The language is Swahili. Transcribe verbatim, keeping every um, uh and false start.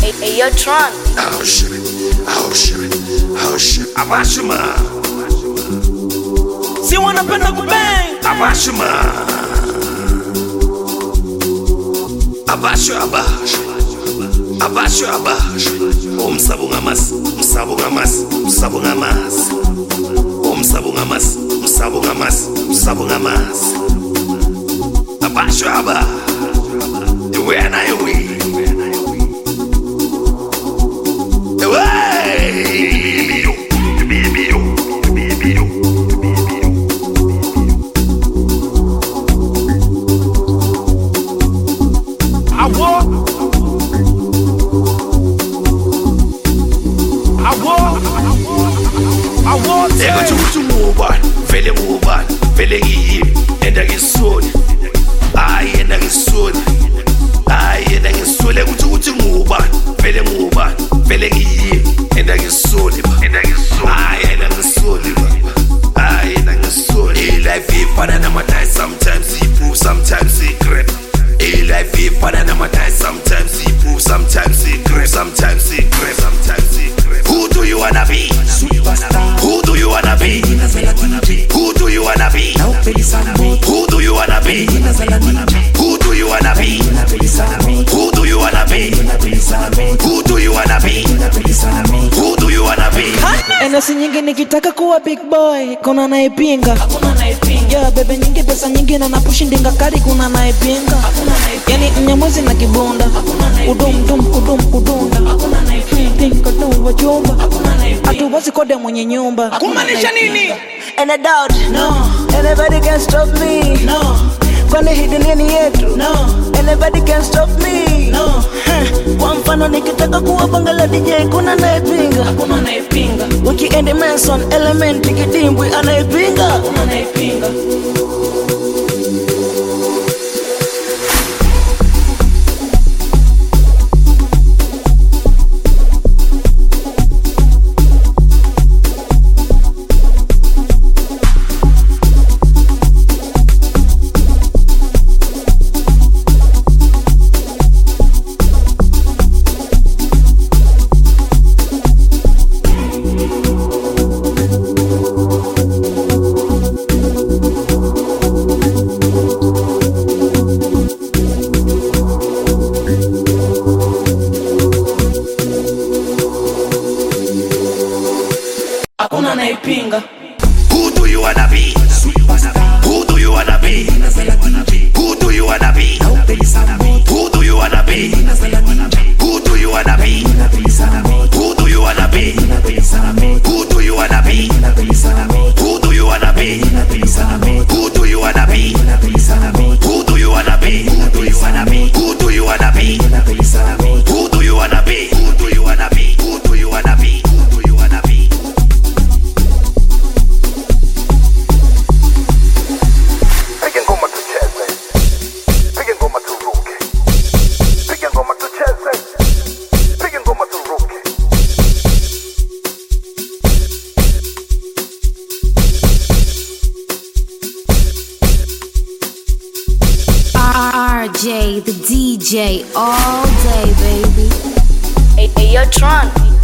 Hey, hey, yo, Tron. Oh shit, oh shit, oh shit. Abashuma, si wanapenda kubang. Abashuma, Abashu Abash, Abashu Abash. Umsabungamas, Umsabungamas, Umsabungamas, Umsabungamas, Umsabungamas, Umsabungamas. Abashu Abah, where na you we? Vele nguban, vele ngiyimi, enda ngisoni. Hayi enda ngisoni. Hayi enda ngisoni ukuthi ukuthi nguban, vele nguban, vele ngiyimi, enda ngisoni ba. Enda ngisoni. Hayi enda ngisoni ba. Hayi enda ngisoni. Life ifana namadai, sometimes ipu, sometimes igrep. Life ifana namadai, sometimes ipu, sometimes igrep, sometimes igrep, sometimes igrep. Who do you wanna be? Superstar. Who do you wanna be? Who do you wanna be? Who do you wanna be? Who do you wanna be? Who do you wanna be? Who do you wanna be? Who do you wanna be? Enasi nyingi nikitaka kuwa big boy, kuna naipinga. Yeah, bebe nyingi pesa nyingi na napushi ndinga kari, kuna naipinga. Yani mnyamwezi na kibunda, udum dum udum udunda. Tinka tu wa chumba, atuwasi kode mwenye nyumba. Kumanisha nini? And I doubt, No. anybody can stop me. No. Kwani hii dunia ni yetu. No. Anybody can stop me. No. Kwa mfano nikitaka kuwa bangala D J, kuna naipinga. Hakuna naipinga. Weekend Manson, Element, Kidimbwi anaipinga. Hakuna naipinga. Hakuna naipinga. Who do you wanna be? Who do you wanna be? Who do you wanna be? Who do you wanna be? Who do you wanna be? Who do you wanna be? Who do you wanna be? Who do you wanna be? Who do you wanna be? Who do you wanna be? Who do you wanna be? Who do you wanna be? Who do you wanna be? Who do you wanna be? Who do you wanna be? Who do you wanna be? Piga ngoma tucheze, piga ngoma turuke, piga ngoma tucheze, piga ngoma turuke. R J, the D J, all day, baby. Hey, hey, yo, Tron.